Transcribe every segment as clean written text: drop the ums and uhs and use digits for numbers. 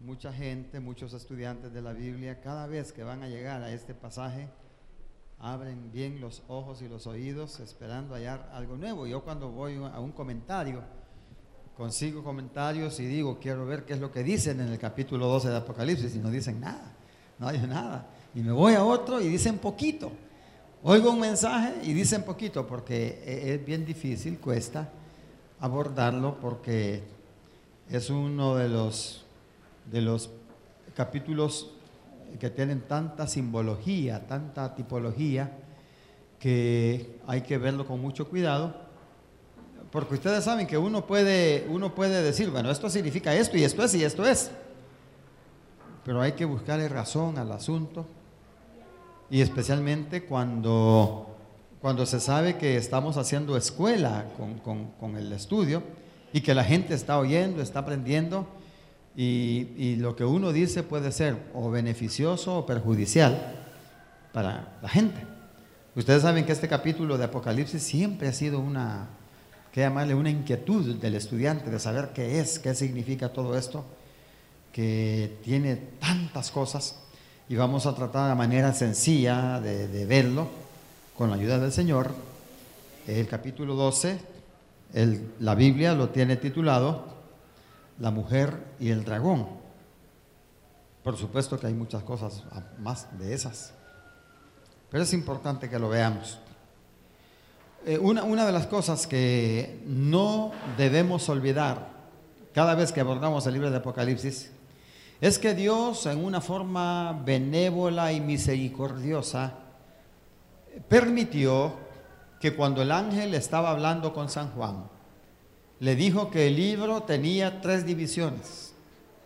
mucha gente, muchos estudiantes de la Biblia, cada vez que van a llegar a este pasaje, abren bien los ojos y los oídos esperando hallar algo nuevo. Yo cuando voy a un comentario, consigo comentarios y digo, quiero ver qué es lo que dicen en el capítulo 12 de Apocalipsis, y no dicen nada, no hay nada. Y me voy a otro y dicen poquito. Oigo un mensaje y dicen poquito, porque es bien difícil, cuesta abordarlo, porque es uno de los capítulos que tienen tanta simbología, tanta tipología, que hay que verlo con mucho cuidado, porque ustedes saben que uno puede decir, bueno, esto significa esto y esto es y esto es, pero hay que buscarle razón al asunto, y especialmente cuando se sabe que estamos haciendo escuela con el estudio y que la gente está oyendo, está aprendiendo, y lo que uno dice puede ser o beneficioso o perjudicial para la gente. Ustedes saben que este capítulo de Apocalipsis siempre ha sido una inquietud del estudiante de saber qué significa todo esto, que tiene tantas cosas, y vamos a tratar de manera sencilla de verlo con la ayuda del Señor. El capítulo 12, la Biblia lo tiene titulado La mujer y el dragón. Por supuesto que hay muchas cosas más de esas, pero es importante que lo veamos. Una de las cosas que no debemos olvidar cada vez que abordamos el libro de Apocalipsis es que Dios, en una forma benévola y misericordiosa, permitió que cuando el ángel estaba hablando con San Juan, le dijo que el libro tenía tres divisiones.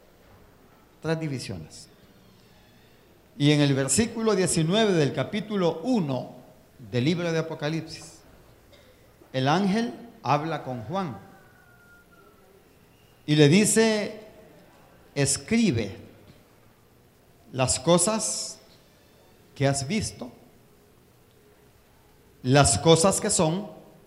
Y en el versículo 19 del capítulo 1 del libro de Apocalipsis, el ángel habla con Juan y le dice: escribe las cosas que has visto, las cosas que son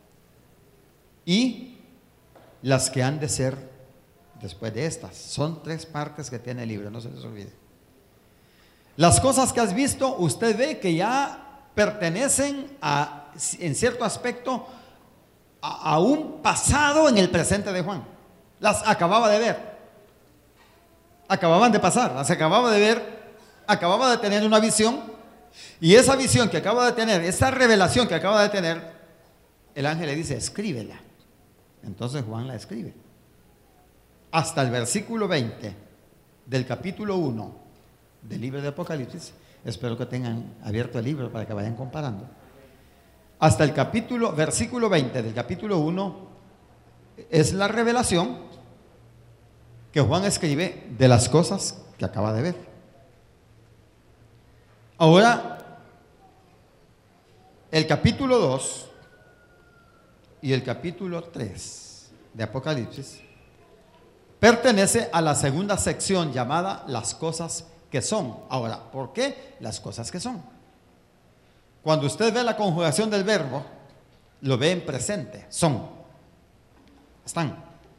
y las que han de ser después de estas. Son tres partes que tiene el libro, no se les olvide. Las cosas que has visto, usted ve que ya pertenecen en cierto aspecto a un pasado en el presente de Juan. Las acababa de ver, acababan de pasar, las acababa de ver, acababa de tener una visión, y esa visión que acaba de tener, esa revelación que acaba de tener, el ángel le dice: escríbela. Entonces Juan la escribe. Hasta el versículo 20 del capítulo 1 del libro de Apocalipsis. Espero que tengan abierto el libro para que vayan comparando. Hasta el versículo 20 del capítulo 1 es la revelación que Juan escribe de las cosas que acaba de ver. Ahora, el capítulo 2 y el capítulo 3 de Apocalipsis pertenece a la segunda sección llamada las cosas que son. Ahora, ¿por qué las cosas que son? Cuando usted ve la conjugación del verbo, lo ve en presente, son, están.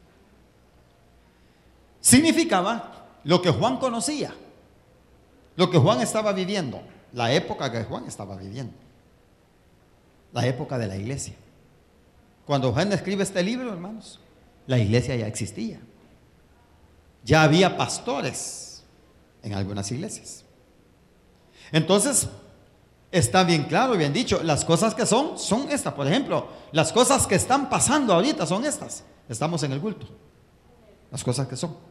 Significaba lo que Juan conocía, lo que Juan estaba viviendo, la época que Juan estaba viviendo, la época de la iglesia. Cuando Juan escribe este libro, hermanos, la iglesia ya existía. Ya había pastores en algunas iglesias. Entonces, está bien claro, bien dicho, las cosas que son estas. Por ejemplo, las cosas que están pasando ahorita son estas. Estamos en el culto. Las cosas que son.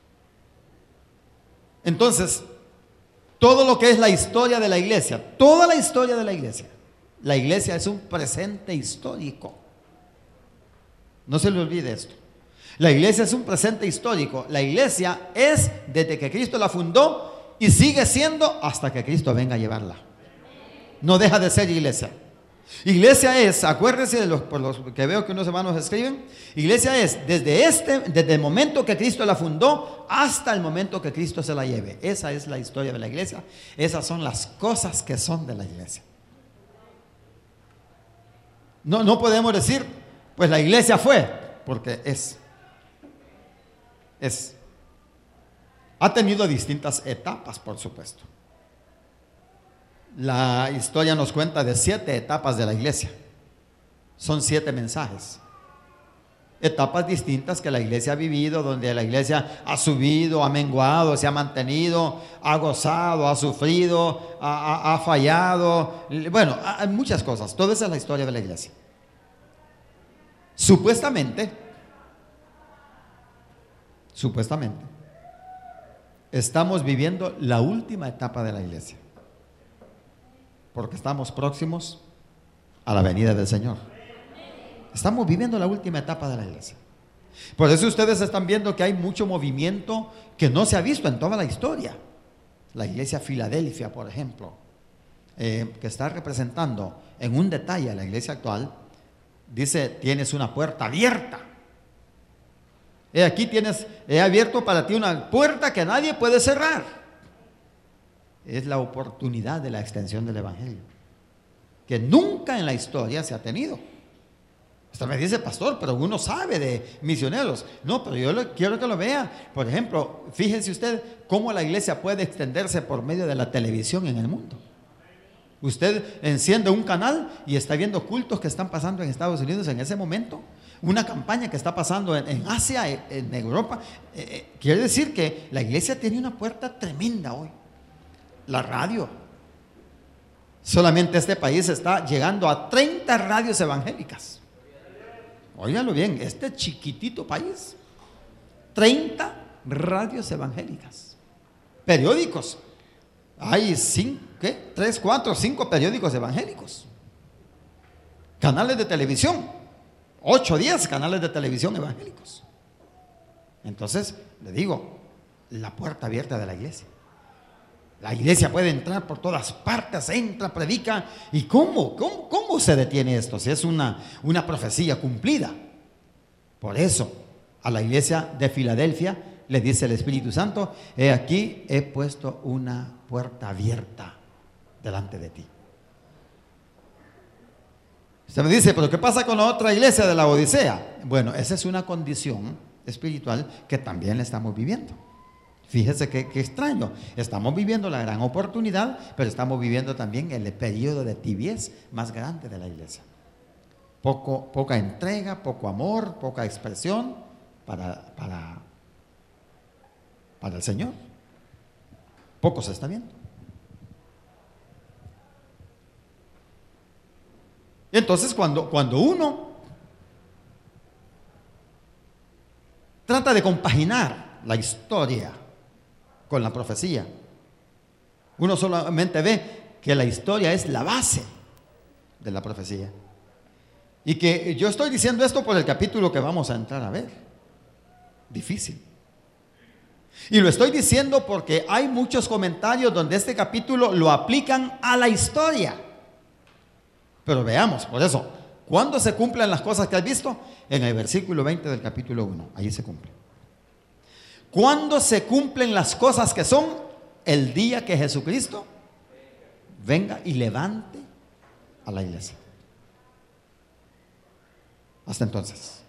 Entonces, todo lo que es la historia de la iglesia, toda la historia de la iglesia es un presente histórico. No se le olvide esto. La iglesia es un presente histórico. La iglesia es desde que Cristo la fundó y sigue siendo hasta que Cristo venga a llevarla. No deja de ser iglesia. Iglesia es, acuérdense por los que veo que unos hermanos escriben, iglesia es desde el momento que Cristo la fundó hasta el momento que Cristo se la lleve. Esa es la historia de la iglesia. Esas son las cosas que son de la iglesia. No podemos decir, pues la iglesia fue, porque es. Ha tenido distintas etapas, por supuesto. La historia nos cuenta de 7 etapas de la iglesia. Son 7 mensajes. Etapas distintas que la iglesia ha vivido, donde la iglesia ha subido, ha menguado, se ha mantenido, ha gozado, ha sufrido, ha fallado. Bueno, hay muchas cosas. Toda esa es la historia de la iglesia. Supuestamente, estamos viviendo la última etapa de la iglesia, porque estamos próximos a la venida del Señor. Estamos viviendo la última etapa de la iglesia. Por eso ustedes están viendo que hay mucho movimiento que no se ha visto en toda la historia. La iglesia Filadelfia, por ejemplo, que está representando en un detalle a la iglesia actual, dice: tienes una puerta abierta. Aquí he abierto para ti una puerta que nadie puede cerrar. Es la oportunidad de la extensión del evangelio, que nunca en la historia se ha tenido. Usted me dice: pastor, pero uno sabe de misioneros. No, pero yo quiero que lo vea. Por ejemplo, fíjese usted cómo la iglesia puede extenderse por medio de la televisión en el mundo. Usted enciende un canal y está viendo cultos que están pasando en Estados Unidos en ese momento, una campaña que está pasando en Asia, en Europa. Quiere decir que la iglesia tiene una puerta tremenda hoy. La radio. Solamente este país está llegando a 30 radios evangélicas. Óigalo bien, este chiquitito país, 30 radios evangélicas. Periódicos, hay 3, 4, 5 periódicos evangélicos. Canales de televisión, 8, 10 canales de televisión evangélicos. Entonces, le digo, la puerta abierta de la iglesia. La iglesia puede entrar por todas partes, entra, predica. ¿Y cómo se detiene esto? Si es una profecía cumplida. Por eso, a la iglesia de Filadelfia le dice el Espíritu Santo: he aquí, he puesto una puerta abierta delante de ti. Usted me dice: ¿pero qué pasa con la otra iglesia de la Odisea? Bueno, esa es una condición espiritual que también la estamos viviendo. Fíjese qué extraño. Estamos viviendo la gran oportunidad, pero estamos viviendo también el periodo de tibiez más grande de la iglesia. Poca entrega, poco amor, poca expresión para el Señor. Poco se está viendo. Entonces, cuando uno trata de compaginar la historia con la profecía, uno solamente ve que la historia es la base de la profecía. Y que yo estoy diciendo esto por el capítulo que vamos a entrar a ver. Difícil. Y lo estoy diciendo porque hay muchos comentarios donde este capítulo lo aplican a la historia. Pero veamos, por eso, ¿cuándo se cumplen las cosas que has visto? En el versículo 20 del capítulo 1, allí se cumple. ¿Cuándo se cumplen las cosas que son? El día que Jesucristo venga y levante a la iglesia. Hasta entonces.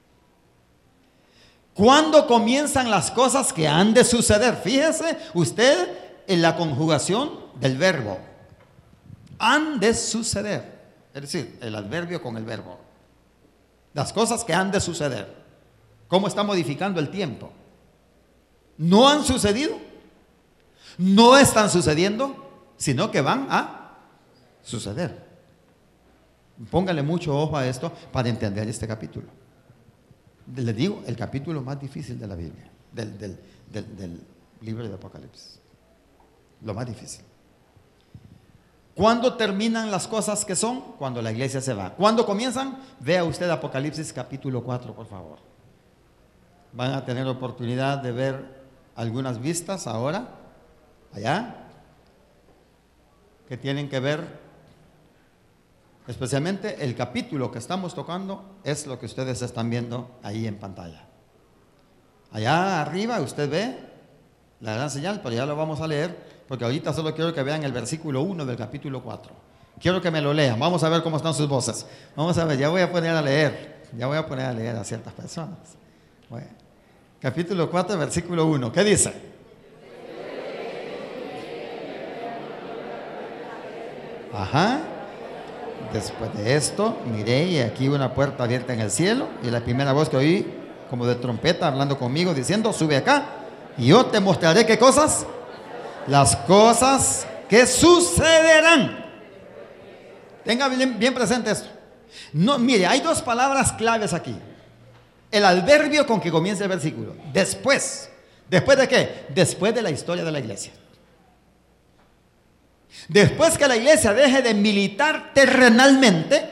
¿Cuándo comienzan las cosas que han de suceder? Fíjese usted en la conjugación del verbo. Han de suceder. Es decir, el adverbio con el verbo. Las cosas que han de suceder. ¿Cómo está modificando el tiempo? No han sucedido, no están sucediendo, sino que van a suceder. Póngale mucho ojo a esto para entender este capítulo. Le digo, el capítulo más difícil de la Biblia, del libro de Apocalipsis. Lo más difícil. ¿Cuándo terminan las cosas que son? Cuando la iglesia se va. ¿Cuándo comienzan? Vea usted Apocalipsis capítulo 4, por favor. Van a tener oportunidad de ver algunas vistas ahora, allá, que tienen que ver, especialmente el capítulo que estamos tocando, es lo que ustedes están viendo ahí en pantalla. Allá arriba usted ve la gran señal, pero ya lo vamos a leer, porque ahorita solo quiero que vean el versículo 1 del capítulo 4. Quiero que me lo lean, vamos a ver cómo están sus voces. Vamos a ver, ya voy a poner a leer a ciertas personas. Bueno. Capítulo 4, versículo 1. ¿Qué dice? Ajá. Después de esto, miré y aquí una puerta abierta en el cielo, y la primera voz que oí, como de trompeta, hablando conmigo, diciendo: sube acá, y yo te mostraré ¿qué cosas? Las cosas que sucederán. Tenga bien presente esto. No, mire, hay dos palabras claves aquí. El adverbio con que comienza el versículo. Después. ¿Después de qué? Después de la historia de la iglesia. Después que la iglesia deje de militar terrenalmente,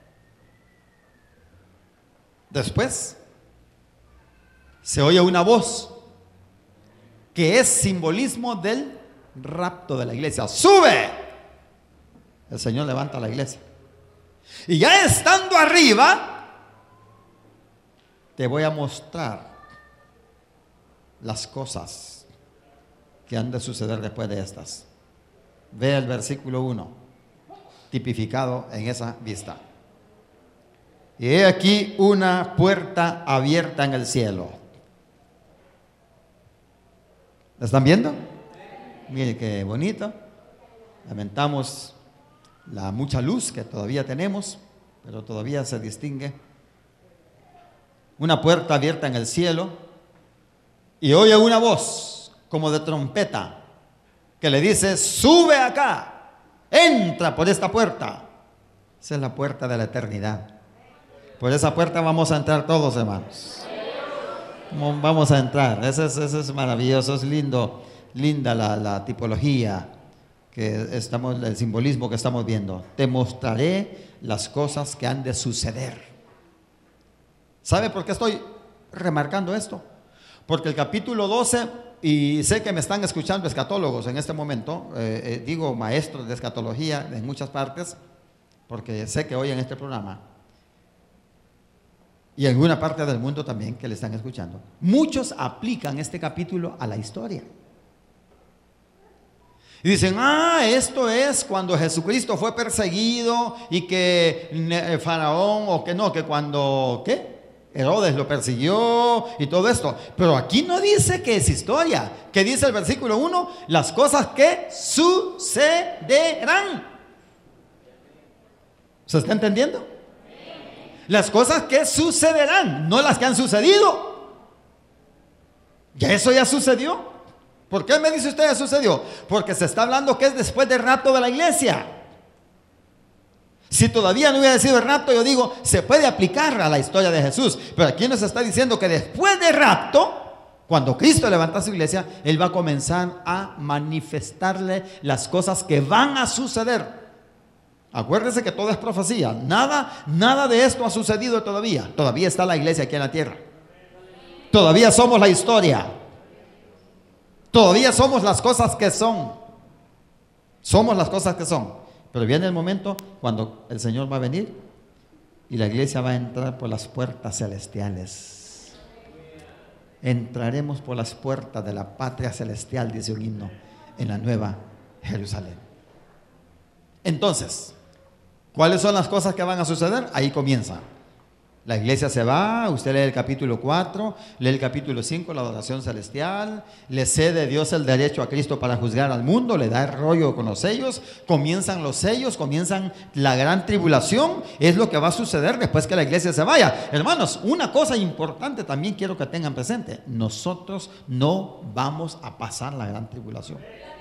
después se oye una voz que es simbolismo del rapto de la iglesia. ¡Sube! El Señor levanta a la iglesia. Y ya estando arriba, te voy a mostrar las cosas que han de suceder después de estas. Ve el versículo 1, tipificado en esa vista. Y he aquí una puerta abierta en el cielo. ¿La están viendo? Miren qué bonito. Lamentamos la mucha luz que todavía tenemos, pero todavía se distingue. Una puerta abierta en el cielo, y oye una voz como de trompeta que le dice: sube acá, entra por esta puerta. Esa es la puerta de la eternidad. Por esa puerta vamos a entrar todos, hermanos. Vamos a entrar. Eso es maravilloso, es lindo, linda la tipología que estamos, el simbolismo que estamos viendo. Te mostraré las cosas que han de suceder. ¿Sabe por qué estoy remarcando esto? Porque el capítulo 12, y sé que me están escuchando escatólogos en este momento, digo maestros de escatología en muchas partes, porque sé que oyen este programa, y en alguna parte del mundo también que le están escuchando. Muchos aplican este capítulo a la historia. Y dicen: esto es cuando Jesucristo fue perseguido y que Faraón, o que no, que cuando, ¿qué? Herodes lo persiguió y todo esto. Pero aquí no dice que es historia. ¿Qué dice el versículo 1? Las cosas que sucederán. ¿Se está entendiendo? Las cosas que sucederán, no las que han sucedido. Ya eso ya sucedió. ¿Por qué me dice usted ya sucedió? Porque se está hablando que es después del rapto de la iglesia. Si todavía no hubiera sido el rapto, yo digo, se puede aplicar a la historia de Jesús. Pero aquí nos está diciendo que después del rapto, cuando Cristo levanta su iglesia, Él va a comenzar a manifestarle las cosas que van a suceder. Acuérdense que todo es profecía. Nada de esto ha sucedido todavía. Todavía está la iglesia aquí en la tierra. Todavía somos la historia. Todavía somos las cosas que son. Somos las cosas que son. Pero viene el momento cuando el Señor va a venir y la iglesia va a entrar por las puertas celestiales. Entraremos por las puertas de la patria celestial, dice un himno, en la nueva Jerusalén. Entonces, ¿cuáles son las cosas que van a suceder? Ahí comienza. La iglesia se va, usted lee el capítulo 4, lee el capítulo 5, la adoración celestial, le cede Dios el derecho a Cristo para juzgar al mundo, le da el rollo con los sellos, comienzan los sellos, comienzan la gran tribulación, es lo que va a suceder después que la iglesia se vaya. Hermanos, una cosa importante también quiero que tengan presente: nosotros no vamos a pasar la gran tribulación.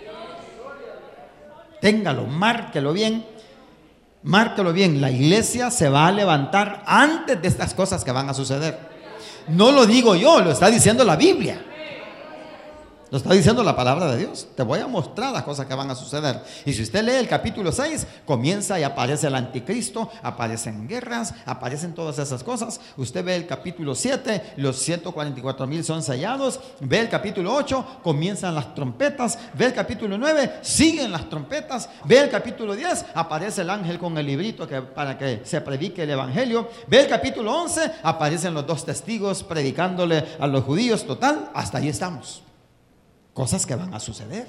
Téngalo, márquelo bien. Márquelo bien, la iglesia se va a levantar antes de estas cosas que van a suceder. No lo digo yo, lo está diciendo la Biblia. Lo está diciendo la palabra de Dios. Te voy a mostrar las cosas que van a suceder. Y si usted lee el capítulo 6, comienza y aparece el anticristo, aparecen guerras, aparecen todas esas cosas. Usted ve el capítulo 7, los 144,000 son sellados. Ve el capítulo 8, comienzan las trompetas. Ve el capítulo 9, siguen las trompetas. Ve el capítulo 10, aparece el ángel con el librito para que se predique el evangelio. Ve el capítulo 11, aparecen los dos testigos predicándole a los judíos. Total, hasta ahí estamos. Cosas que van a suceder.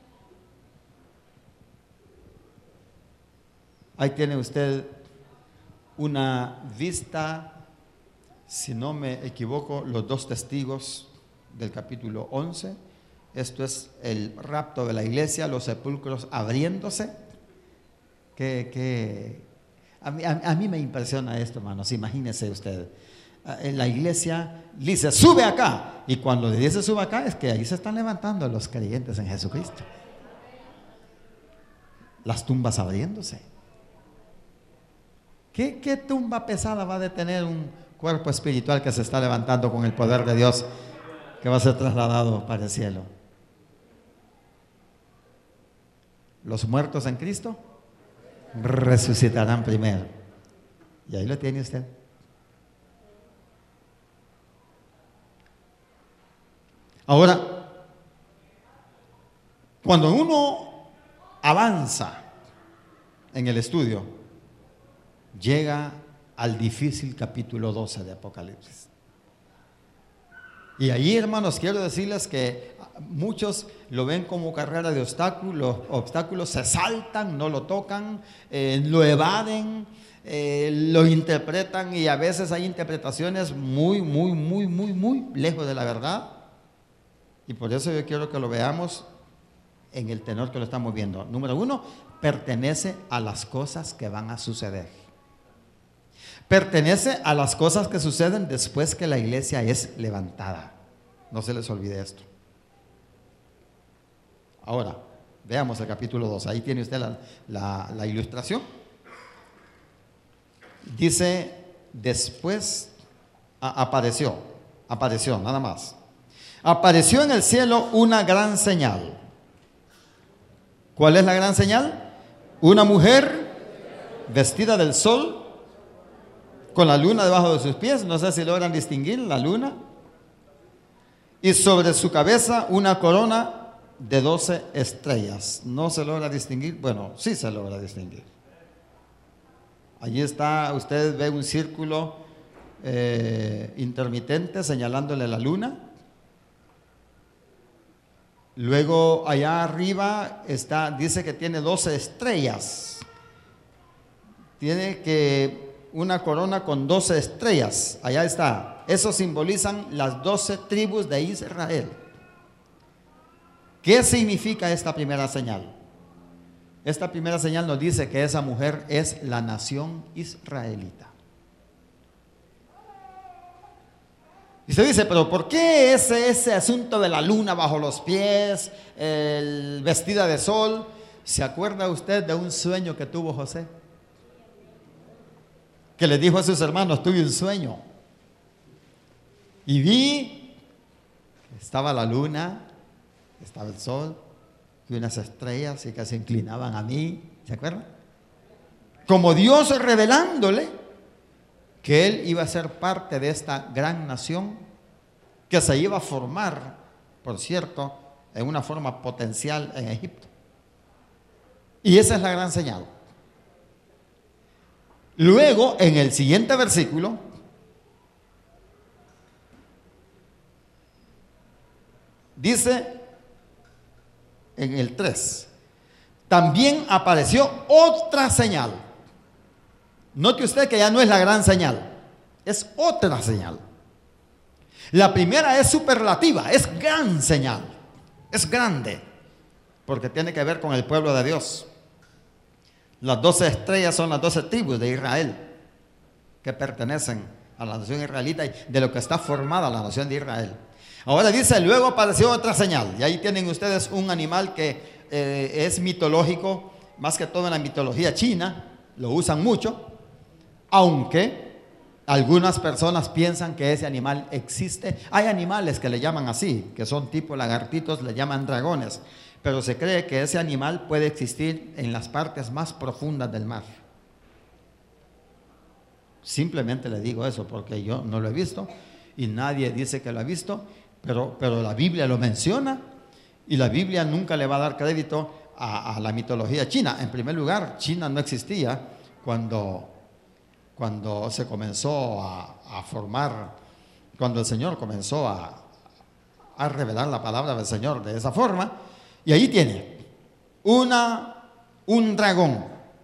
Ahí tiene usted una vista, si no me equivoco, los dos testigos del capítulo 11. Esto es el rapto de la iglesia, los sepulcros abriéndose. A mí me impresiona esto, hermanos. Imagínese usted. En la iglesia dice, sube acá. Y cuando le dice sube acá, es que ahí se están levantando los creyentes en Jesucristo. Las tumbas abriéndose. ¿Qué tumba pesada va a detener un cuerpo espiritual que se está levantando con el poder de Dios, que va a ser trasladado para el cielo? Los muertos en Cristo resucitarán primero. Y ahí lo tiene usted. Ahora, cuando uno avanza en el estudio, llega al difícil capítulo 12 de Apocalipsis. Y ahí, hermanos, quiero decirles que muchos lo ven como carrera de obstáculos, se saltan, no lo tocan, lo evaden, lo interpretan, y a veces hay interpretaciones muy lejos de la verdad. Y por eso yo quiero que lo veamos en el tenor que lo estamos viendo. Número 1, pertenece a las cosas que van a suceder. Pertenece a las cosas que suceden después que la iglesia es levantada. No se les olvide esto. Ahora, veamos el capítulo 2. Ahí tiene usted la ilustración. Dice, después apareció, nada más. Apareció en el cielo una gran señal. ¿Cuál es la gran señal? Una mujer vestida del sol, con la luna debajo de sus pies. No sé si logran distinguir la luna. Y sobre su cabeza una corona de 12 estrellas. ¿No se logra distinguir? Bueno, sí se logra distinguir. Allí está, usted ve un círculo intermitente señalándole la luna. Luego allá arriba dice que tiene 12 estrellas. Tiene que una corona con 12 estrellas. Allá está. Eso simbolizan las 12 tribus de Israel. ¿Qué significa esta primera señal? Esta primera señal nos dice que esa mujer es la nación israelita. Y se dice, pero ¿por qué ese asunto de la luna bajo los pies, vestida de sol? ¿Se acuerda usted de un sueño que tuvo José? Que le dijo a sus hermanos, tuve un sueño. Y vi que estaba la luna, estaba el sol, y unas estrellas y que se inclinaban a mí. ¿Se acuerdan? Como Dios revelándole que él iba a ser parte de esta gran nación que se iba a formar, por cierto, en una forma potencial en Egipto. Y esa es la gran señal. Luego, en el siguiente versículo, dice en el 3, también apareció otra señal. Note usted que ya no es la gran señal, es otra señal. La primera es superlativa, es gran señal, es grande, porque tiene que ver con el pueblo de Dios. Las 12 estrellas son las 12 tribus de Israel que pertenecen a la nación israelita y de lo que está formada la nación de Israel. Ahora dice, luego apareció otra señal, y ahí tienen ustedes un animal que es mitológico, más que todo en la mitología china, lo usan mucho. Aunque algunas personas piensan que ese animal existe. Hay animales que le llaman así, que son tipo lagartitos, le llaman dragones. Pero se cree que ese animal puede existir en las partes más profundas del mar. Simplemente le digo eso porque yo no lo he visto y nadie dice que lo ha visto, pero la Biblia lo menciona y la Biblia nunca le va a dar crédito a la mitología china. En primer lugar, China no existía cuando se comenzó a formar, cuando el Señor comenzó a revelar la palabra del Señor de esa forma. Y ahí tiene un dragón.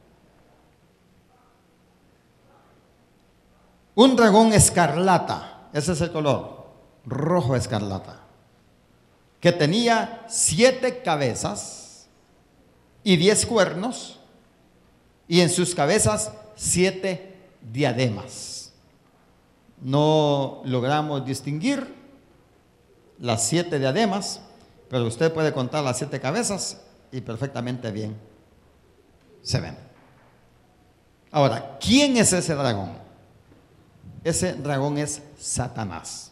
Un dragón escarlata, ese es el color, rojo escarlata, que tenía 7 cabezas y 10 cuernos, y en sus cabezas 7 diademas. No logramos distinguir las 7 diademas, pero usted puede contar las 7 cabezas y perfectamente bien se ven. Ahora, ¿quién es ese dragón? Ese dragón es Satanás.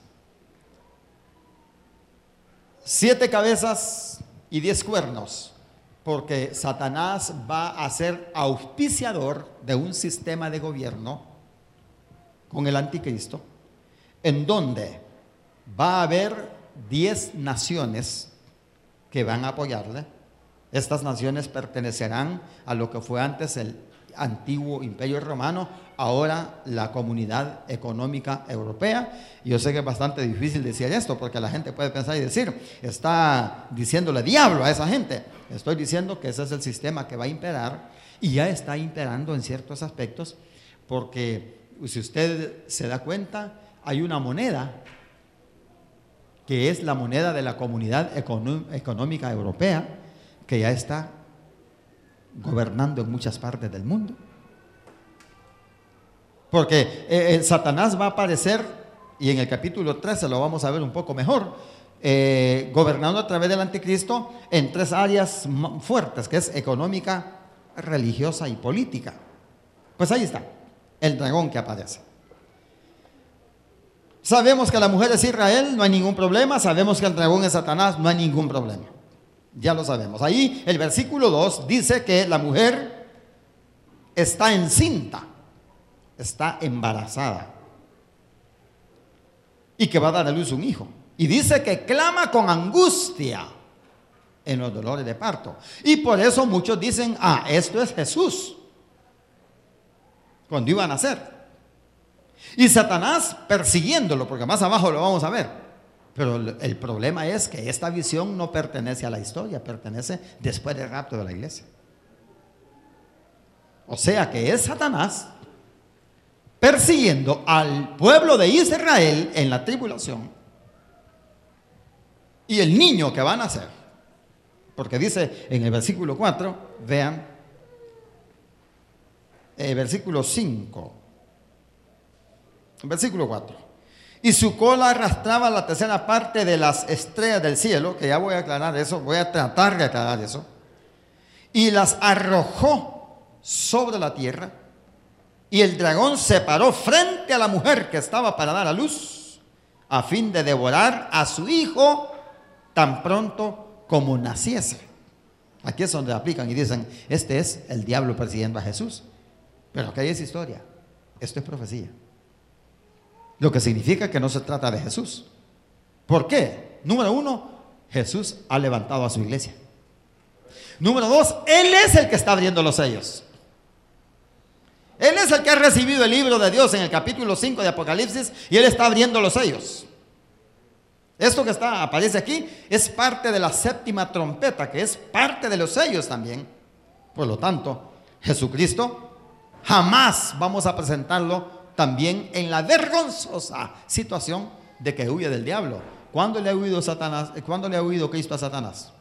7 cabezas y 10 cuernos, porque Satanás va a ser auspiciador de un sistema de gobierno con el anticristo, en donde va a haber 10 naciones que van a apoyarle. Estas naciones pertenecerán a lo que fue antes el antiguo Imperio Romano, ahora la Comunidad Económica Europea. Yo sé que es bastante difícil decir esto, porque la gente puede pensar y decir, está diciéndole diablo a esa gente. Estoy diciendo que ese es el sistema que va a imperar, y ya está imperando en ciertos aspectos, porque si usted se da cuenta, hay una moneda que es la moneda de la Comunidad Económica Europea, que ya está gobernando en muchas partes del mundo. Porque Satanás va a aparecer, y en el capítulo 13 lo vamos a ver un poco mejor, gobernando a través del anticristo en 3 áreas fuertes, que es económica, religiosa y política. Pues ahí está, el dragón que aparece. Sabemos que la mujer es Israel, no hay ningún problema. Sabemos que el dragón es Satanás, no hay ningún problema. Ya lo sabemos. Ahí el versículo 2 dice que la mujer está encinta, está embarazada, y que va a dar a luz un hijo. Y dice que clama con angustia en los dolores de parto. Y por eso muchos dicen, esto es Jesús, cuando iba a nacer. Y Satanás persiguiéndolo, porque más abajo lo vamos a ver. Pero el problema es que esta visión no pertenece a la historia, pertenece después del rapto de la iglesia. O sea que es Satanás persiguiendo al pueblo de Israel en la tribulación, y el niño que va a nacer, porque dice en el versículo 4, vean, versículo 5, versículo 4: y su cola arrastraba la tercera parte de las estrellas del cielo, que ya voy a aclarar eso, voy a tratar de aclarar eso, y las arrojó sobre la tierra, y el dragón se paró frente a la mujer que estaba para dar a luz, a fin de devorar a su hijo tan pronto como naciese. Aquí es donde aplican y dicen, este es el diablo persiguiendo a Jesús. Pero aquí es historia, esto es profecía. Lo que significa que no se trata de Jesús. ¿Por qué? Número 1, Jesús ha levantado a su iglesia. Número 2, Él es el que está abriendo los sellos. Él es el que ha recibido el libro de Dios en el capítulo 5 de Apocalipsis, y Él está abriendo los sellos. Esto que aparece aquí es parte de la 7ª trompeta, que es parte de los sellos también. Por lo tanto, Jesucristo jamás vamos a presentarlo también en la vergonzosa situación de que huye del diablo. ¿Cuándo le ha huido Satanás? ¿Cuándo le ha huido Cristo a Satanás?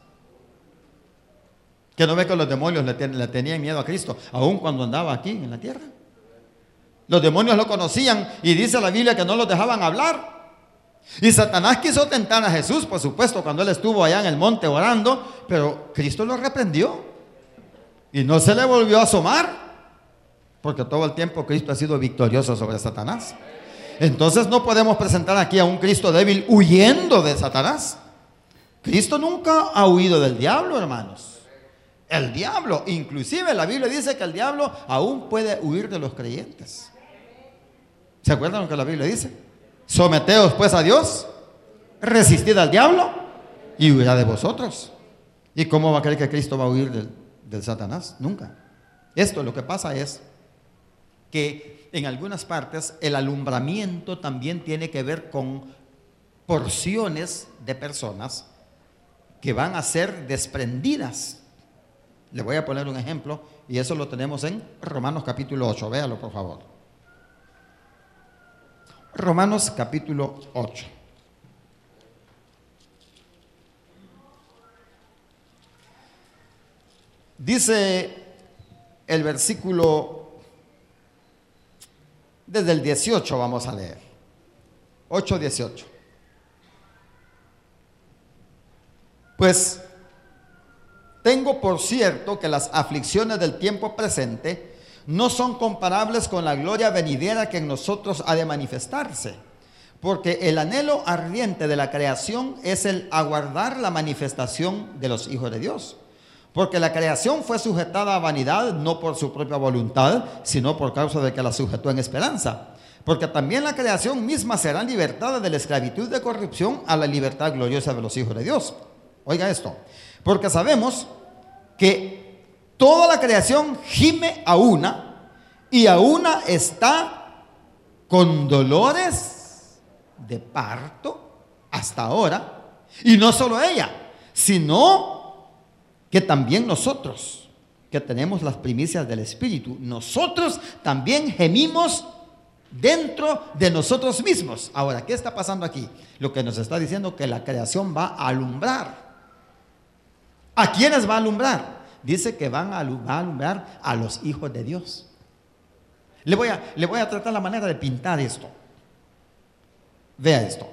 Que no ve que los demonios le tenían miedo a Cristo, aun cuando andaba aquí en la tierra. Los demonios lo conocían, y dice la Biblia que no los dejaban hablar. Y Satanás quiso tentar a Jesús, por supuesto, cuando él estuvo allá en el monte orando, pero Cristo lo reprendió y no se le volvió a asomar, porque todo el tiempo Cristo ha sido victorioso sobre Satanás. Entonces no podemos presentar aquí a un Cristo débil huyendo de Satanás. Cristo nunca ha huido del diablo, hermanos. El diablo, inclusive la Biblia dice que el diablo aún puede huir de los creyentes. ¿Se acuerdan lo que la Biblia dice? Someteos pues a Dios, resistid al diablo y huirá de vosotros. ¿Y cómo va a creer que Cristo va a huir del Satanás? Nunca. Esto, lo que pasa es que en algunas partes el alumbramiento también tiene que ver con porciones de personas que van a ser desprendidas. Le voy a poner un ejemplo, y eso lo tenemos en Romanos capítulo 8. Véalo, por favor. Romanos capítulo 8. Dice el versículo, desde el 18 vamos a leer, 8:18. Pues tengo por cierto que las aflicciones del tiempo presente no son comparables con la gloria venidera que en nosotros ha de manifestarse. Porque el anhelo ardiente de la creación es el aguardar la manifestación de los hijos de Dios. Porque la creación fue sujetada a vanidad no por su propia voluntad, sino por causa de que la sujetó en esperanza. Porque también la creación misma será libertada de la esclavitud de corrupción a la libertad gloriosa de los hijos de Dios. Oiga esto, porque sabemos que toda la creación gime a una, y a una está con dolores de parto hasta ahora, y no solo ella, sino que también nosotros, que tenemos las primicias del Espíritu, nosotros también gemimos dentro de nosotros mismos. Ahora, ¿qué está pasando aquí? Lo que nos está diciendo que la creación va a alumbrar. ¿A quiénes va a alumbrar? Dice que va a alumbrar a los hijos de Dios. Le voy a tratar la manera de pintar esto. Vea esto.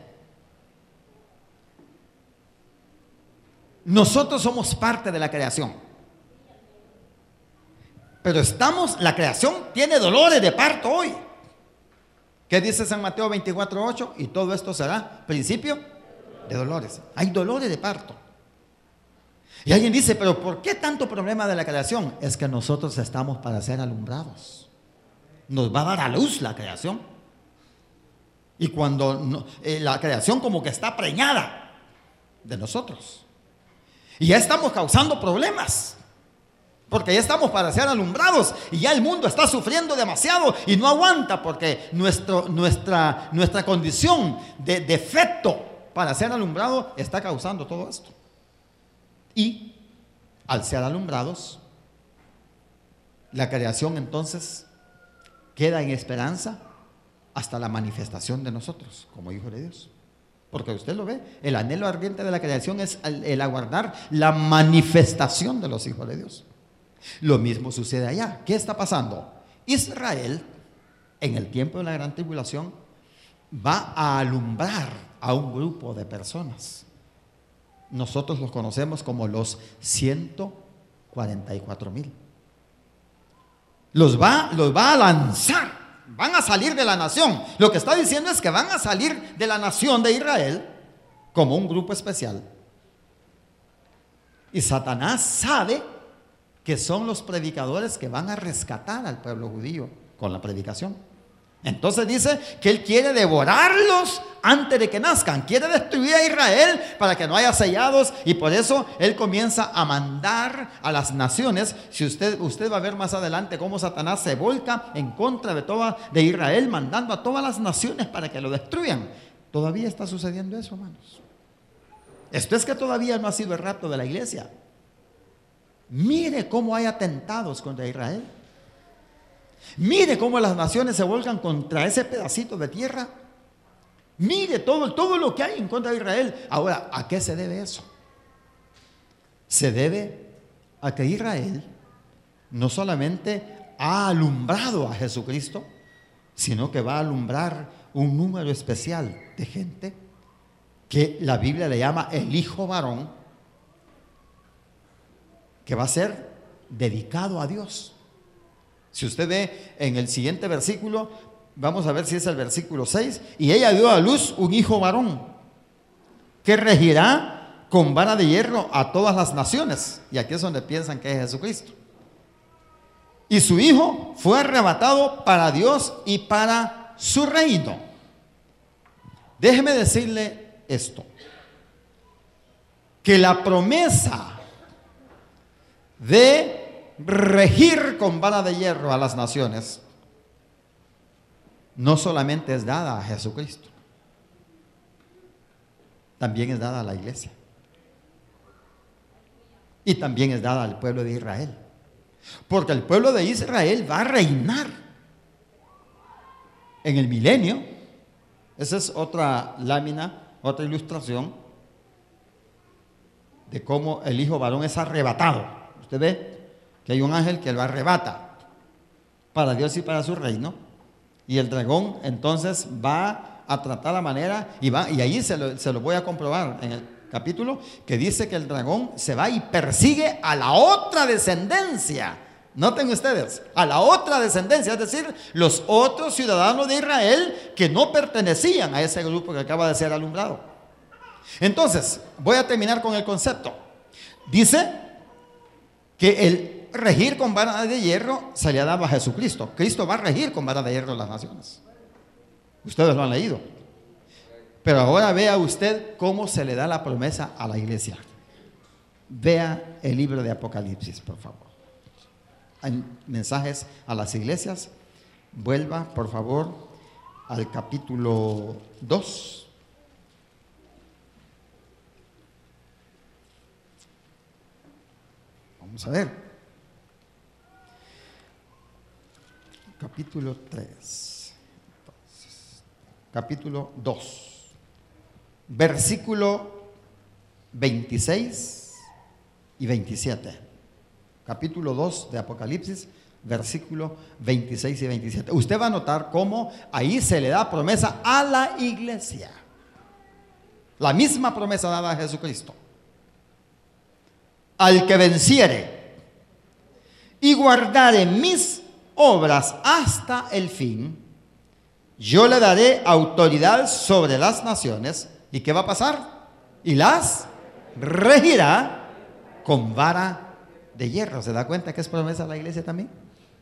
Nosotros somos parte de la creación. Pero la creación tiene dolores de parto hoy. ¿Qué dice San Mateo 24:8? Y todo esto será principio de dolores. Hay dolores de parto. Y alguien dice, pero ¿por qué tanto problema de la creación? Es que nosotros estamos para ser alumbrados. Nos va a dar a luz la creación. Y cuando la creación como que está preñada de nosotros. Y ya estamos causando problemas. Porque ya estamos para ser alumbrados. Y ya el mundo está sufriendo demasiado y no aguanta, porque nuestra condición de defecto para ser alumbrado está causando todo esto. Y al ser alumbrados, la creación entonces queda en esperanza hasta la manifestación de nosotros como hijos de Dios. Porque usted lo ve, el anhelo ardiente de la creación es el aguardar la manifestación de los hijos de Dios. Lo mismo sucede allá. ¿Qué está pasando? Israel, en el tiempo de la gran tribulación, va a alumbrar a un grupo de personas. Nosotros los conocemos como los 144,000. Los va a lanzar, van a salir de la nación. Lo que está diciendo es que van a salir de la nación de Israel como un grupo especial. Y Satanás sabe que son los predicadores que van a rescatar al pueblo judío con la predicación. Entonces dice que él quiere devorarlos antes de que nazcan, quiere destruir a Israel para que no haya sellados, y por eso él comienza a mandar a las naciones. Si usted va a ver más adelante cómo Satanás se volca en contra de Israel, mandando a todas las naciones para que lo destruyan. Todavía está sucediendo eso, hermanos. Esto es que todavía no ha sido el rapto de la iglesia. Mire cómo hay atentados contra Israel. Mire cómo las naciones se volcan contra ese pedacito de tierra. Mire todo lo que hay en contra de Israel. Ahora, ¿a qué se debe eso? Se debe a que Israel no solamente ha alumbrado a Jesucristo, sino que va a alumbrar un número especial de gente que la Biblia le llama el hijo varón, que va a ser dedicado a Dios. Si usted ve en el siguiente versículo, vamos a ver si es el versículo 6, y ella dio a luz un hijo varón, que regirá con vara de hierro a todas las naciones. Y aquí es donde piensan que es Jesucristo. Y su hijo fue arrebatado para Dios y para su reino. Déjeme decirle esto, que la promesa de regir con vara de hierro a las naciones no solamente es dada a Jesucristo, también es dada a la iglesia, y también es dada al pueblo de Israel, porque el pueblo de Israel va a reinar en el milenio. Esa es otra lámina, otra ilustración de cómo el hijo varón es arrebatado. Usted ve que hay un ángel que lo arrebata. para Dios y para su reino. Y el dragón entonces va a tratar la manera, y ahí se lo voy a comprobar en el capítulo, que dice que el dragón se va y persigue a la otra descendencia. Noten ustedes, a la otra descendencia, es decir, los otros ciudadanos de Israel que no pertenecían a ese grupo que acaba de ser alumbrado. Entonces, voy a terminar con el concepto. Dice que el regir con vara de hierro se le ha dado a Jesucristo. Cristo va a regir con vara de hierro las naciones. Ustedes lo han leído. Pero ahora vea usted cómo se le da la promesa a la iglesia. Vea el libro de Apocalipsis, por favor. Hay mensajes a las iglesias. Vuelva, por favor, al capítulo 2. Vamos a ver. Capítulo 3. Capítulo 2. Versículo 26 y 27. Capítulo 2 de Apocalipsis, versículo 26 y 27. Usted va a notar cómo ahí se le da promesa a la iglesia. La misma promesa dada a Jesucristo. Al que venciere y guardare mis obras hasta el fin, yo le daré autoridad sobre las naciones. ¿Y qué va a pasar? Y las regirá con vara de hierro. ¿Se da cuenta que es promesa a la iglesia también?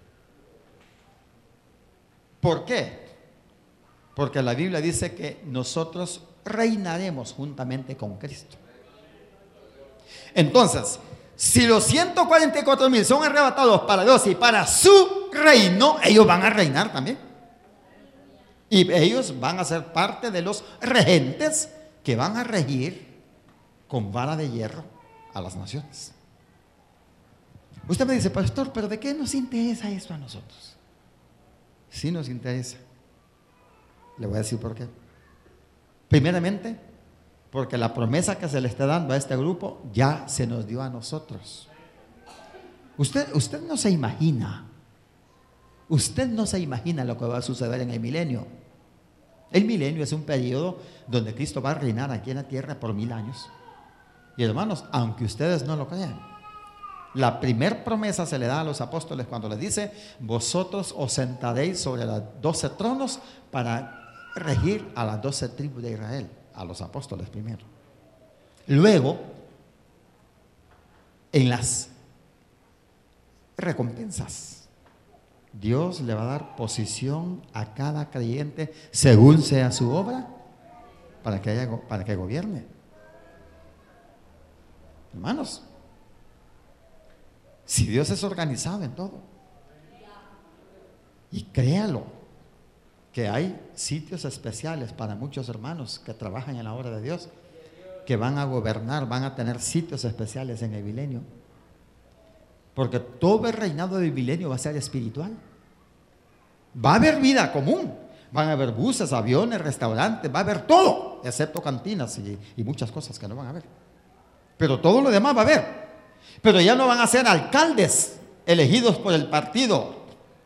¿Por qué? Porque la Biblia dice que nosotros reinaremos juntamente con Cristo. Entonces, si los 144,000 son arrebatados para Dios y para su reino, ellos van a reinar también. Y ellos van a ser parte de los regentes que van a regir con vara de hierro a las naciones. Usted me dice, pastor, ¿pero de qué nos interesa eso a nosotros? Sí nos interesa. Le voy a decir por qué. Primeramente, porque la promesa que se le está dando a este grupo ya se nos dio a nosotros. Usted no se imagina. Usted no se imagina lo que va a suceder en el milenio. El milenio es un periodo donde Cristo va a reinar aquí en la tierra por 1000 años. Y hermanos, aunque ustedes no lo crean, la primer promesa se le da a los apóstoles cuando les dice: vosotros os sentaréis sobre los 12 tronos para regir a las 12 tribus de Israel. A los apóstoles primero. Luego, en las recompensas, Dios le va a dar posición a cada creyente según sea su obra para que gobierne. Hermanos, si Dios es organizado en todo, y créalo, que hay sitios especiales para muchos hermanos que trabajan en la obra de Dios, que van a gobernar, van a tener sitios especiales en el milenio, porque todo el reinado del milenio va a ser espiritual. Va a haber vida común, van a haber buses, aviones, restaurantes, va a haber todo, excepto cantinas y muchas cosas que no van a haber, pero todo lo demás va a haber. Pero ya no van a ser alcaldes elegidos por el partido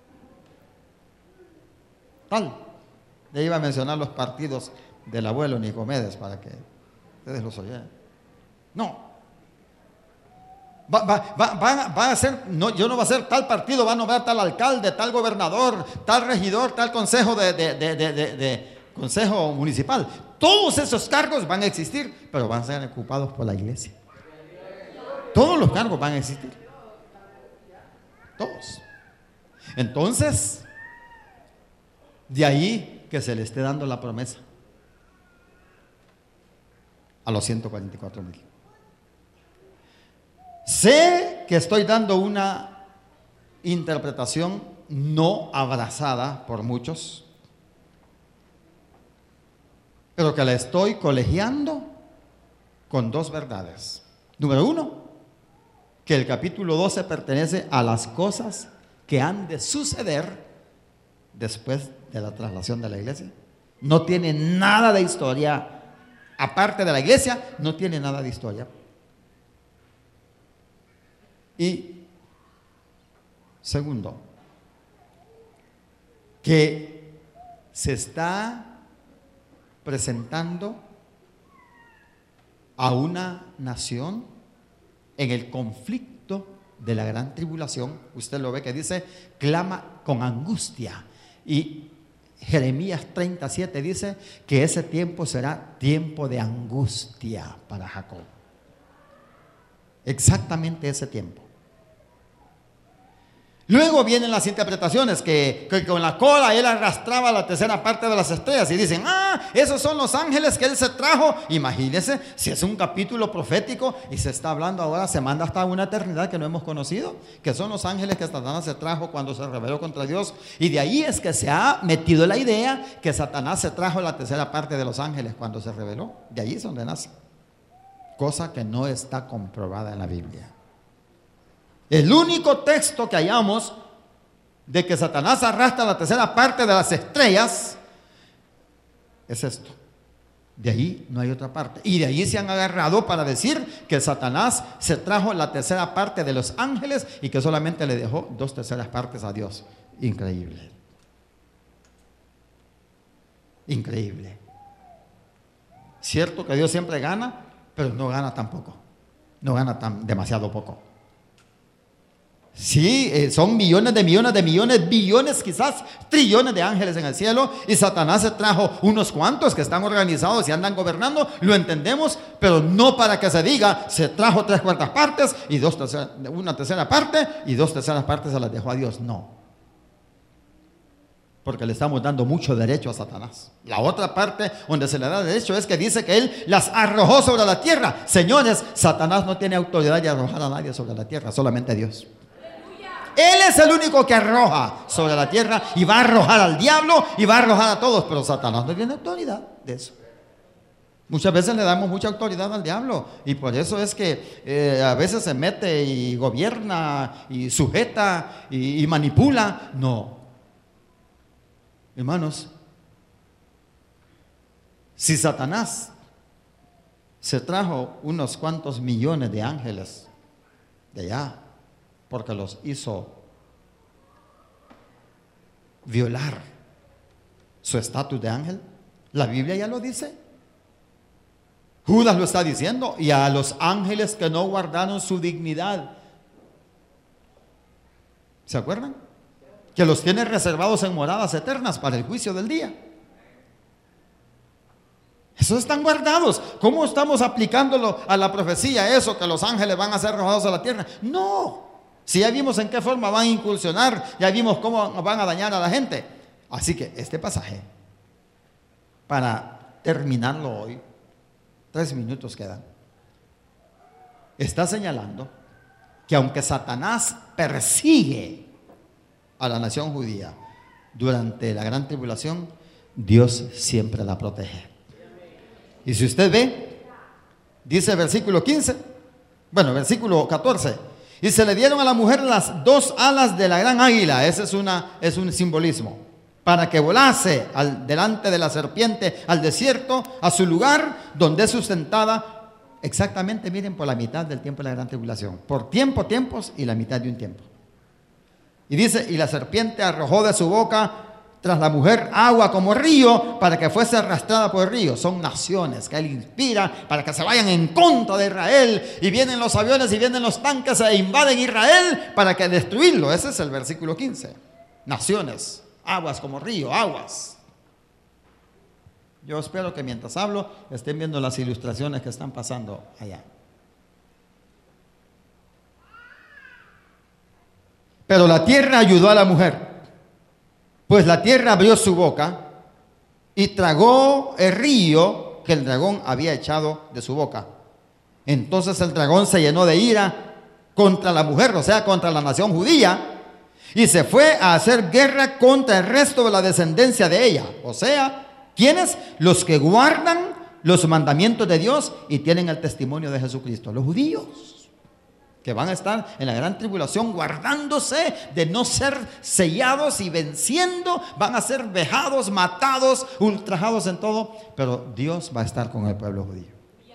tal. Le iba a mencionar los partidos del abuelo Nicomedes para que ustedes los oyeran. No. Va a ser, no, yo no va a ser tal partido, va a nombrar tal alcalde, tal gobernador, tal regidor, tal consejo consejo municipal. Todos esos cargos van a existir, pero van a ser ocupados por la iglesia. Todos los cargos van a existir. Todos. Entonces, de ahí que se le esté dando la promesa a los 144,000. Sé que estoy dando una interpretación no abrazada por muchos, pero que la estoy colegiando con dos verdades. Número uno, que el capítulo 12 pertenece a las cosas que han de suceder después de la traslación de la iglesia. No tiene nada de historia, aparte de la iglesia, no tiene nada de historia. Y segundo, que se está presentando a una nación en el conflicto de la gran tribulación. Usted lo ve que dice, clama con angustia. Y Jeremías 37 dice que ese tiempo será tiempo de angustia para Jacob. Exactamente ese tiempo. Luego vienen las interpretaciones que con la cola él arrastraba la tercera parte de las estrellas y dicen, esos son los ángeles que él se trajo. Imagínense, si es un capítulo profético y se está hablando ahora, se manda hasta una eternidad que no hemos conocido, que son los ángeles que Satanás se trajo cuando se rebeló contra Dios. Y de ahí es que se ha metido la idea que Satanás se trajo la tercera parte de los ángeles cuando se rebeló. De ahí es donde nace, cosa que no está comprobada en la Biblia. El único texto que hallamos de que Satanás arrastra la tercera parte de las estrellas es esto. De ahí no hay otra parte. Y de ahí se han agarrado para decir que Satanás se trajo la tercera parte de los ángeles y que solamente le dejó 2/3 partes a Dios. Increíble. Increíble. Cierto que Dios siempre gana, pero no gana tampoco. No gana demasiado poco. Sí, son millones de millones de millones, billones, quizás trillones de ángeles en el cielo, y Satanás se trajo unos cuantos que están organizados y andan gobernando, lo entendemos, pero no para que se diga, se trajo 3/4 partes y una tercera parte y 2/3 partes se las dejó a Dios. No, porque le estamos dando mucho derecho a Satanás. La otra parte donde se le da derecho es que dice que él las arrojó sobre la tierra. Señores, Satanás no tiene autoridad de arrojar a nadie sobre la tierra, solamente Dios. Él es el único que arroja sobre la tierra y va a arrojar al diablo y va a arrojar a todos, pero Satanás no tiene autoridad de eso. Muchas veces le damos mucha autoridad al diablo y por eso es que a veces se mete y gobierna y sujeta y manipula. No, hermanos, si Satanás se trajo unos cuantos millones de ángeles de allá, porque los hizo violar su estatus de ángel, la Biblia ya lo dice. Judas lo está diciendo, y a los ángeles que no guardaron su dignidad, ¿se acuerdan? Que los tiene reservados en moradas eternas para el juicio del día. Esos están guardados. ¿Cómo estamos aplicándolo a la profecía, eso que los ángeles van a ser arrojados a la tierra? No. Si ya vimos en qué forma van a incursionar, ya vimos cómo van a dañar a la gente. Así que este pasaje, para terminarlo hoy, 3 minutos quedan, está señalando que aunque Satanás persigue a la nación judía durante la gran tribulación, Dios siempre la protege. Y si usted ve, dice el versículo 15, versículo 14, y se le dieron a la mujer las 2 alas de la gran águila. Ese es un simbolismo, para que volase delante de la serpiente al desierto, a su lugar donde es sustentada. Exactamente, miren, por la mitad del tiempo de la gran tribulación, por tiempos y la mitad de un tiempo. Y dice, y la serpiente arrojó de su boca tras la mujer agua como río, para que fuese arrastrada por el río. Son naciones que él inspira para que se vayan en contra de Israel, y vienen los aviones y vienen los tanques e invaden Israel para que destruirlo. Ese es el versículo 15. Naciones, aguas como río, aguas. Yo espero que mientras hablo estén viendo las ilustraciones que están pasando allá. Pero la tierra ayudó a la mujer, pues la tierra abrió su boca y tragó el río que el dragón había echado de su boca. Entonces el dragón se llenó de ira contra la mujer, o sea, contra la nación judía, y se fue a hacer guerra contra el resto de la descendencia de ella. O sea, ¿quiénes? Los que guardan los mandamientos de Dios y tienen el testimonio de Jesucristo, los judíos, que van a estar en la gran tribulación guardándose de no ser sellados y venciendo. Van a ser vejados, matados, ultrajados en todo, pero Dios va a estar con el pueblo judío.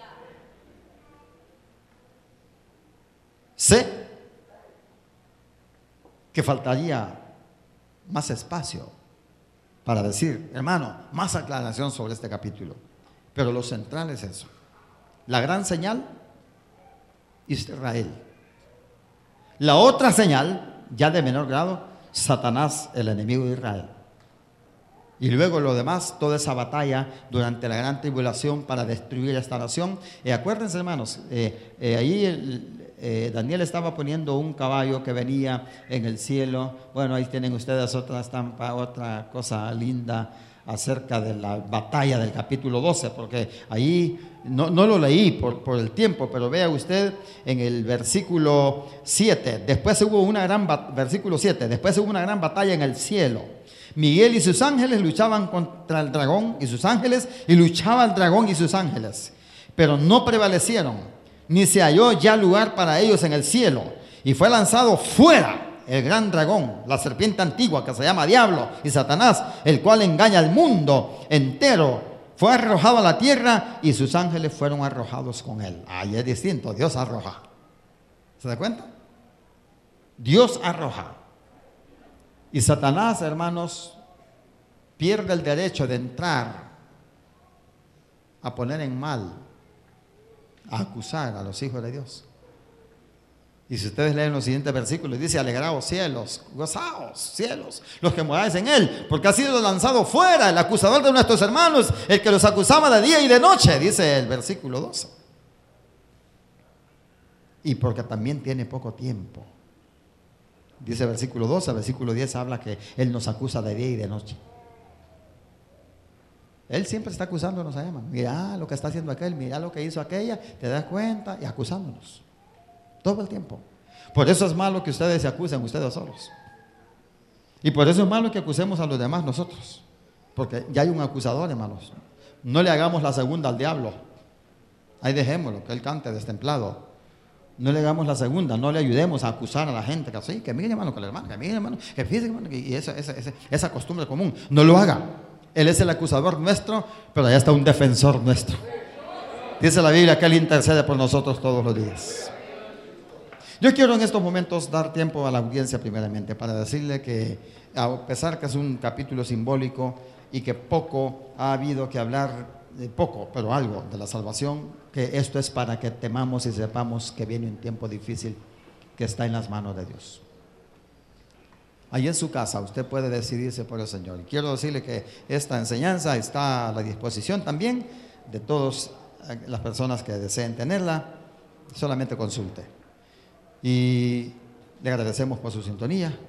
Sé que faltaría más espacio para decir, hermano, más aclaración sobre este capítulo. Pero lo central es eso. La gran señal, Israel. La otra señal, ya de menor grado, Satanás, el enemigo de Israel. Y luego lo demás, toda esa batalla durante la gran tribulación para destruir esta nación. Acuérdense, hermanos, ahí Daniel estaba poniendo un caballo que venía en el cielo. Bueno, ahí tienen ustedes otra estampa, otra cosa linda acerca de la batalla del capítulo 12, porque ahí no lo leí por el tiempo, pero vea usted en el versículo 7, después hubo una gran versículo 7, después hubo una gran batalla en el cielo. Miguel y sus ángeles luchaban contra el dragón y sus ángeles, y luchaba el dragón y sus ángeles, pero no prevalecieron, ni se halló ya lugar para ellos en el cielo, y fue lanzado fuera el gran dragón, la serpiente antigua que se llama Diablo y Satanás, el cual engaña al mundo entero. Fue arrojado a la tierra y sus ángeles fueron arrojados con él. Ahí es distinto, Dios arroja. ¿Se da cuenta? Dios arroja. Y Satanás, hermanos, pierde el derecho de entrar a poner en mal, a acusar a los hijos de Dios. Y si ustedes leen los siguientes versículos, dice: alegraos cielos, gozaos cielos, los que moráis en él, porque ha sido lanzado fuera el acusador de nuestros hermanos, el que los acusaba de día y de noche, dice el versículo 12. Y porque también tiene poco tiempo. Dice el versículo 12, el versículo 10 habla que él nos acusa de día y de noche. Él siempre está acusándonos a Emma. Mira lo que está haciendo aquel, mira lo que hizo aquella, te das cuenta, y acusándonos. Todo el tiempo. Por eso es malo que ustedes se acusen ustedes solos. Y por eso es malo que acusemos a los demás nosotros. Porque ya hay un acusador, hermanos. No le hagamos la segunda al diablo. Ahí dejémoslo, que él cante destemplado. No le hagamos la segunda, no le ayudemos a acusar a la gente. Que así, que mire, hermano, que el hermano, que mire, hermano, que fíjese, hermano, y esa costumbre común. No lo haga. Él es el acusador nuestro, pero allá está un defensor nuestro. Dice la Biblia que él intercede por nosotros todos los días. Yo quiero en estos momentos dar tiempo a la audiencia primeramente para decirle que, a pesar que es un capítulo simbólico y que poco ha habido que hablar, poco, pero algo de la salvación, que esto es para que temamos y sepamos que viene un tiempo difícil que está en las manos de Dios. Allí en su casa usted puede decidirse por el Señor. Y quiero decirle que esta enseñanza está a la disposición también de todas las personas que deseen tenerla. Solamente consulte. Y le agradecemos por su sintonía.